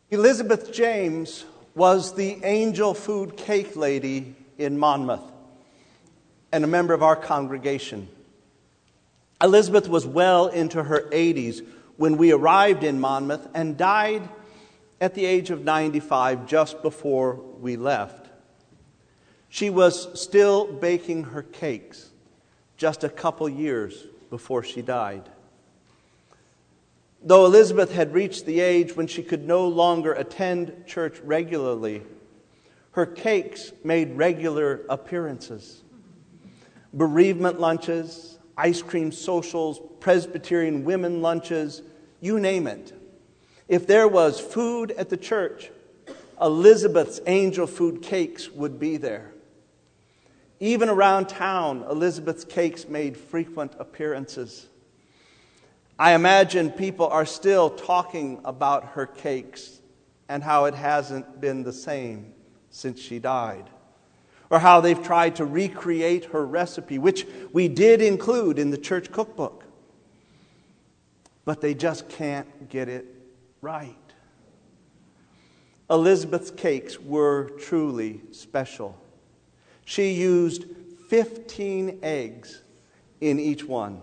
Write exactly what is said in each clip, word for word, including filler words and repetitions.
Elizabeth James was the angel food cake lady in Monmouth and a member of our congregation. Elizabeth was well into her eighties when we arrived in Monmouth and died at the age of ninety-five, just before we left. She was still baking her cakes just a couple years before she died. Though Elizabeth had reached the age when she could no longer attend church regularly, her cakes made regular appearances. Bereavement lunches, ice cream socials, Presbyterian women lunches, you name it. If there was food at the church, Elizabeth's angel food cakes would be there. Even around town, Elizabeth's cakes made frequent appearances. I imagine people are still talking about her cakes and how it hasn't been the same since she died, or how they've tried to recreate her recipe, which we did include in the church cookbook. But they just can't get it right. Elizabeth's cakes were truly special. She used fifteen eggs in each one.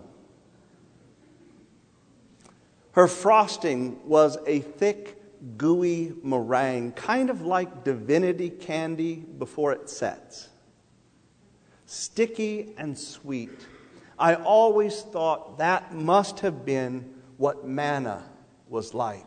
Her frosting was a thick, gooey meringue, kind of like divinity candy before it sets. Sticky and sweet. I always thought that must have been what manna was like.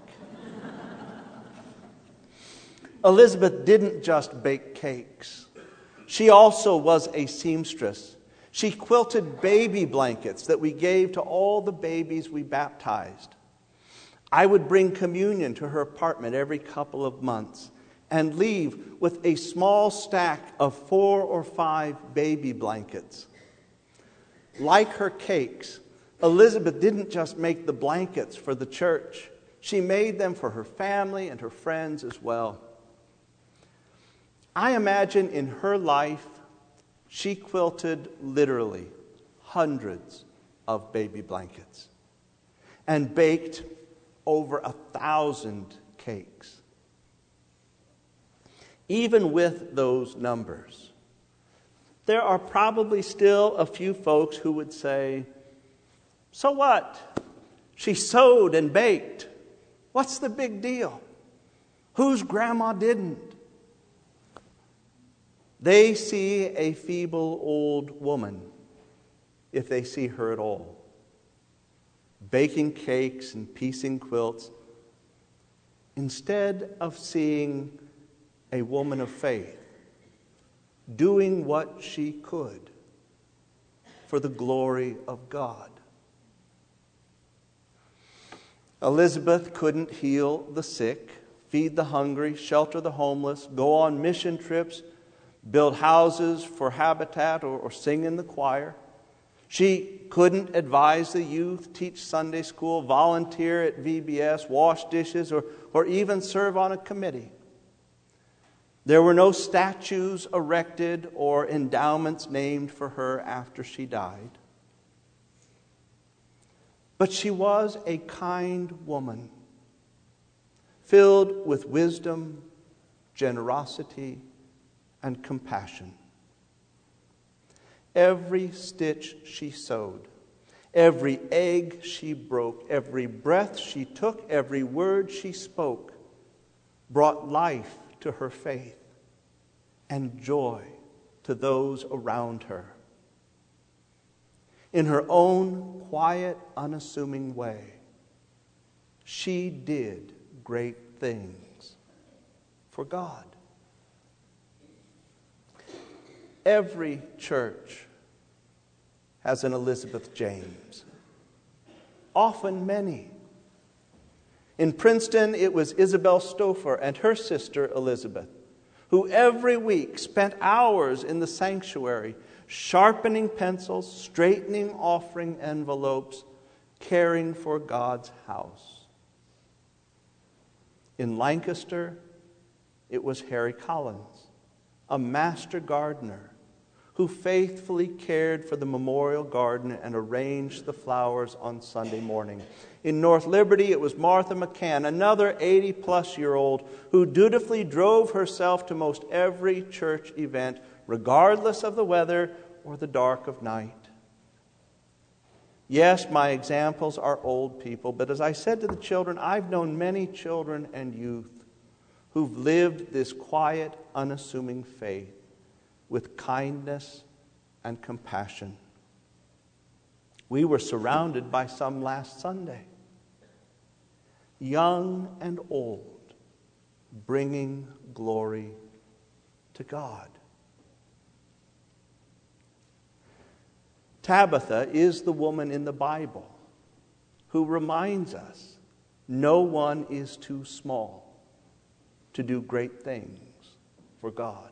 Elizabeth didn't just bake cakes. She also was a seamstress. She quilted baby blankets that we gave to all the babies we baptized. I would bring communion to her apartment every couple of months and leave with a small stack of four or five baby blankets. Like her cakes, Elizabeth didn't just make the blankets for the church. She made them for her family and her friends as well. I imagine in her life, she quilted literally hundreds of baby blankets and baked over a thousand cakes. Even with those numbers, there are probably still a few folks who would say, "So what? She sewed and baked. What's the big deal? Whose grandma didn't?" They see a feeble old woman, if they see her at all, baking cakes and piecing quilts, instead of seeing a woman of faith doing what she could for the glory of God. Elizabeth couldn't heal the sick, feed the hungry, shelter the homeless, go on mission trips, build houses for Habitat, or, or sing in the choir. She couldn't advise the youth, teach Sunday school, volunteer at V B S, wash dishes, or, or even serve on a committee. There were no statues erected or endowments named for her after she died. But she was a kind woman, filled with wisdom, generosity, and compassion. Every stitch she sewed, every egg she broke, every breath she took, every word she spoke brought life to her faith and joy to those around her. In her own quiet, unassuming way, she did great things for God. Every church has an Elizabeth James, often many. In Princeton, it was Isabel Stouffer and her sister Elizabeth, who every week spent hours in the sanctuary sharpening pencils, straightening offering envelopes, caring for God's house. In Lancaster, it was Harry Collins, a master gardener, who faithfully cared for the memorial garden and arranged the flowers on Sunday morning. In North Liberty, it was Martha McCann, another eighty-plus-year-old who dutifully drove herself to most every church event, regardless of the weather or the dark of night. Yes, my examples are old people, but as I said to the children, I've known many children and youth who've lived this quiet, unassuming faith with kindness and compassion. We were surrounded by some last Sunday, young and old, bringing glory to God. Tabitha is the woman in the Bible who reminds us no one is too small to do great things for God.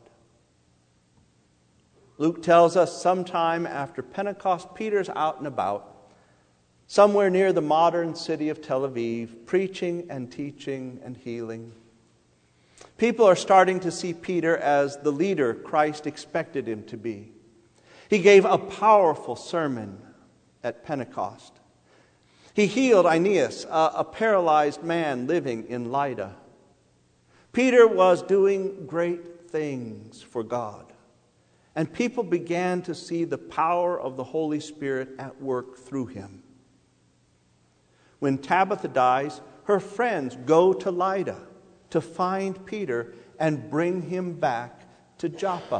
Luke tells us sometime after Pentecost, Peter's out and about, somewhere near the modern city of Tel Aviv, preaching and teaching and healing. People are starting to see Peter as the leader Christ expected him to be. He gave a powerful sermon at Pentecost. He healed Aeneas, a, a paralyzed man living in Lydda. Peter was doing great things for God. And people began to see the power of the Holy Spirit at work through him. When Tabitha dies, her friends go to Lydda to find Peter and bring him back to Joppa.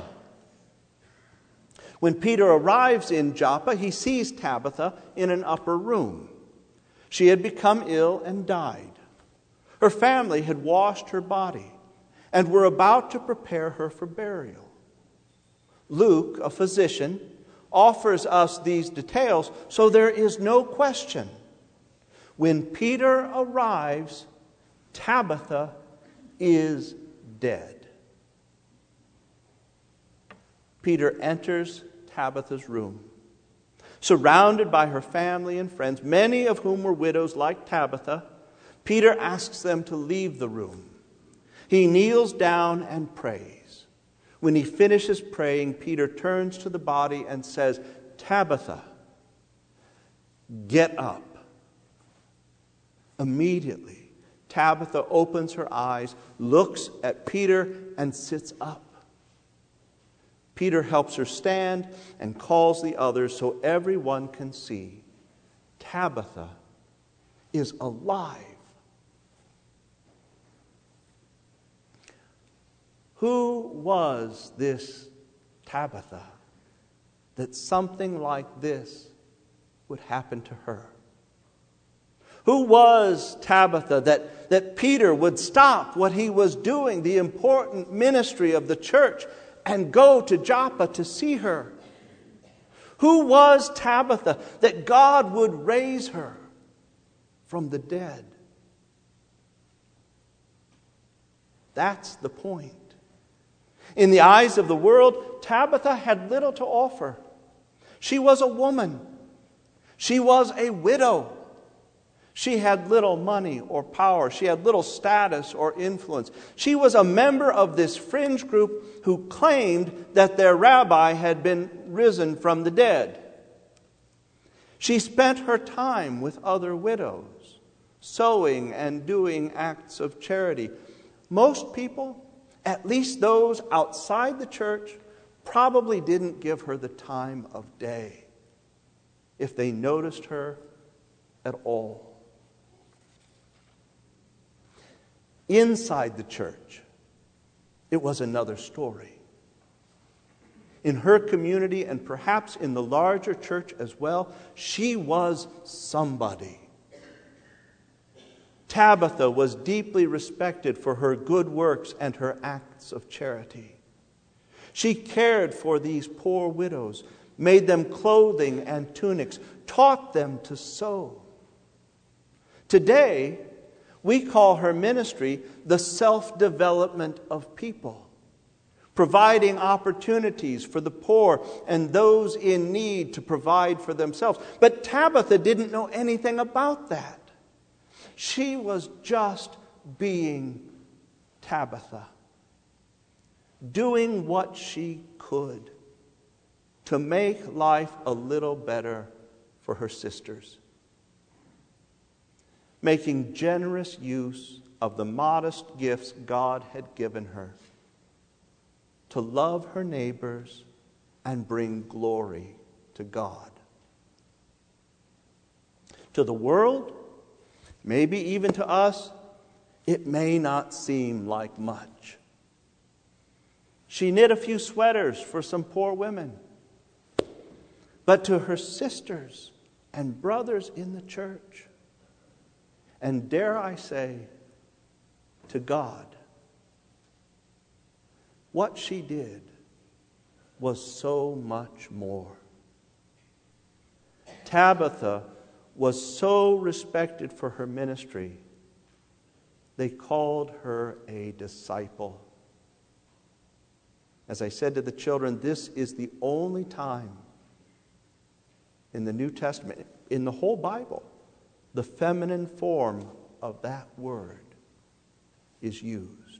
When Peter arrives in Joppa, he sees Tabitha in an upper room. She had become ill and died. Her family had washed her body and were about to prepare her for burial. Luke, a physician, offers us these details, so there is no question. When Peter arrives, Tabitha is dead. Peter enters Tabitha's room. Surrounded by her family and friends, many of whom were widows like Tabitha, Peter asks them to leave the room. He kneels down and prays. When he finishes praying, Peter turns to the body and says, "Tabitha, get up." Immediately, Tabitha opens her eyes, looks at Peter, and sits up. Peter helps her stand and calls the others so everyone can see Tabitha is alive. Who was this Tabitha that something like this would happen to her? Who was Tabitha that, that Peter would stop what he was doing, the important ministry of the church, and go to Joppa to see her? Who was Tabitha that God would raise her from the dead? That's the point. In the eyes of the world, Tabitha had little to offer. She was a woman. She was a widow. She had little money or power. She had little status or influence. She was a member of this fringe group who claimed that their rabbi had been risen from the dead. She spent her time with other widows, sewing and doing acts of charity. Most people, at least those outside the church, probably didn't give her the time of day, if they noticed her at all. Inside the church, it was another story. In her community, and perhaps in the larger church as well, she was somebody. Tabitha was deeply respected for her good works and her acts of charity. She cared for these poor widows, made them clothing and tunics, taught them to sew. Today, we call her ministry the self-development of people, providing opportunities for the poor and those in need to provide for themselves. But Tabitha didn't know anything about that. She was just being Tabitha, doing what she could, to make life a little better for her sisters, making generous use of the modest gifts God had given her to love her neighbors and bring glory to God. To the world, maybe even to us, it may not seem like much. She knit a few sweaters for some poor women. But to her sisters and brothers in the church, and dare I say, to God, what she did was so much more. Tabitha was so respected for her ministry, they called her a disciple. As I said to the children, this is the only time in the New Testament, in the whole Bible, the feminine form of that word is used.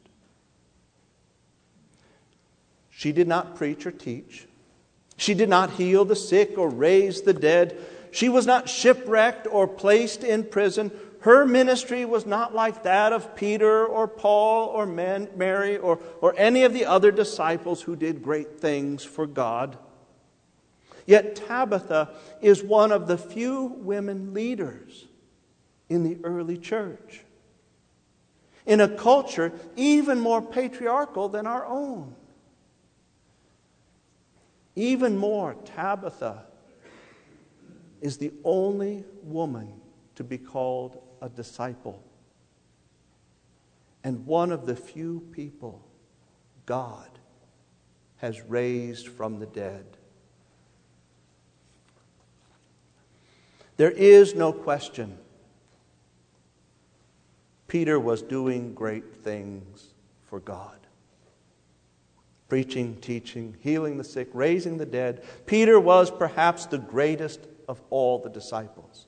She did not preach or teach. She did not heal the sick or raise the dead. She was not shipwrecked or placed in prison. Her ministry was not like that of Peter or Paul or Mary or, or any of the other disciples who did great things for God. Yet Tabitha is one of the few women leaders in the early church, in a culture even more patriarchal than our own. Even more, Tabitha is the only woman to be called a disciple, and one of the few people God has raised from the dead. There is no question Peter was doing great things for God. Preaching, teaching, healing the sick, raising the dead. Peter was perhaps the greatest of all the disciples.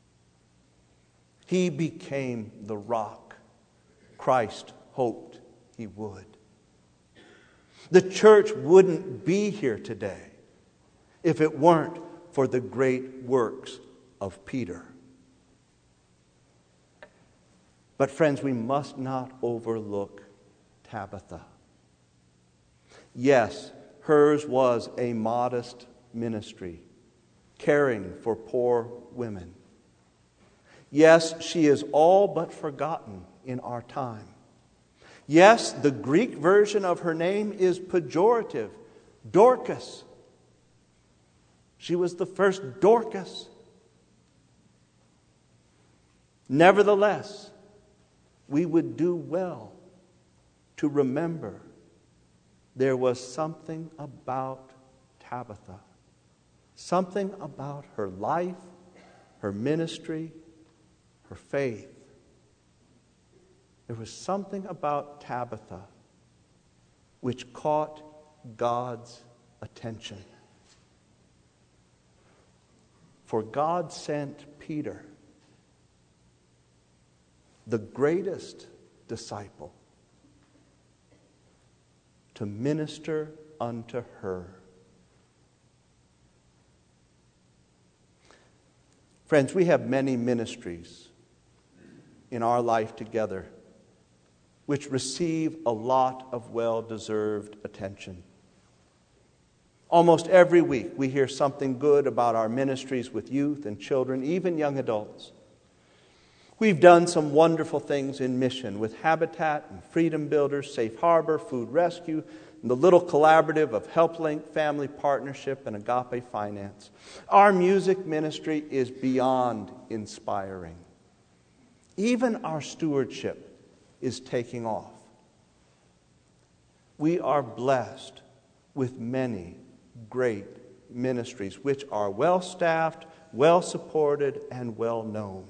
He became the rock Christ hoped he would. The church wouldn't be here today if it weren't for the great works of Peter. But friends, we must not overlook Tabitha. Yes, hers was a modest ministry, caring for poor women. Yes, she is all but forgotten in our time. Yes, the Greek version of her name is pejorative, Dorcas. She was the first Dorcas. Nevertheless, we would do well to remember there was something about Tabitha, something about her life, her ministry, her faith. There was something about Tabitha which caught God's attention. For God sent Peter, the greatest disciple, to minister unto her. Friends, we have many ministries in our life together which receive a lot of well-deserved attention. Almost every week we hear something good about our ministries with youth and children, even young adults. We've done some wonderful things in mission with Habitat and Freedom Builders, Safe Harbor, Food Rescue, and the little collaborative of HelpLink, Family Partnership, and Agape Finance. Our music ministry is beyond inspiring. Even our stewardship is taking off. We are blessed with many great ministries which are well-staffed, well-supported, and well-known.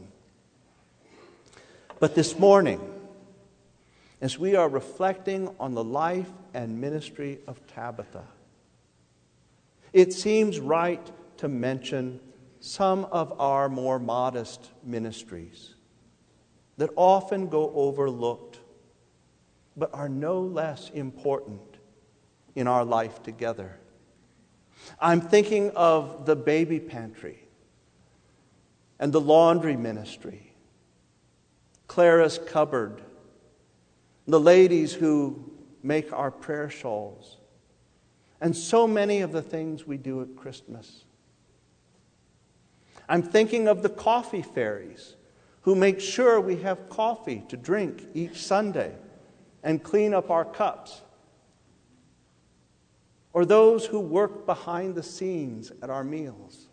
But this morning, as we are reflecting on the life and ministry of Tabitha, it seems right to mention some of our more modest ministries that often go overlooked, but are no less important in our life together. I'm thinking of the baby pantry and the laundry ministry, Clara's cupboard, the ladies who make our prayer shawls, and so many of the things we do at Christmas. I'm thinking of the coffee fairies who make sure we have coffee to drink each Sunday and clean up our cups. Or those who work behind the scenes at our meals.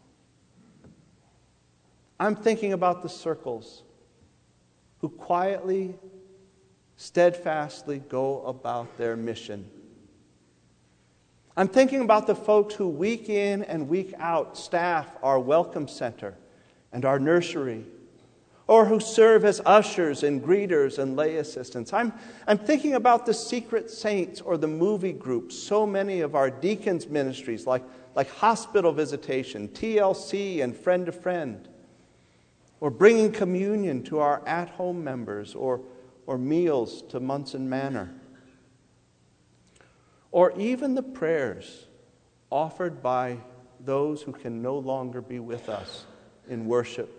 I'm thinking about the circles who quietly, steadfastly go about their mission. I'm thinking about the folks who week in and week out staff our welcome center and our nursery, or who serve as ushers and greeters and lay assistants. I'm, I'm thinking about the secret saints or the movie groups, so many of our deacons' ministries like, like hospital visitation, T L C, and friend to friend, or bringing communion to our at-home members, or, or meals to Munson Manor. Or even the prayers offered by those who can no longer be with us in worship.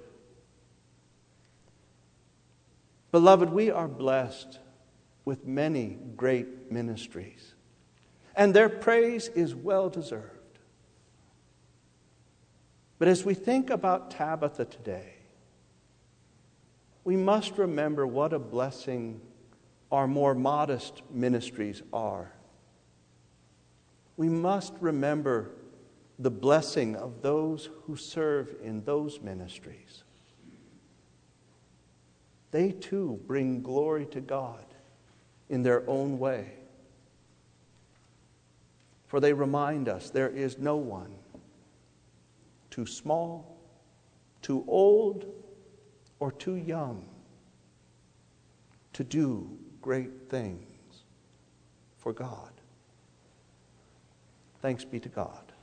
Beloved, we are blessed with many great ministries, and their praise is well deserved. But as we think about Tabitha today, we must remember what a blessing our more modest ministries are. We must remember the blessing of those who serve in those ministries. They too bring glory to God in their own way. For they remind us there is no one too small, too old, or too young to do great things for God. Thanks be to God.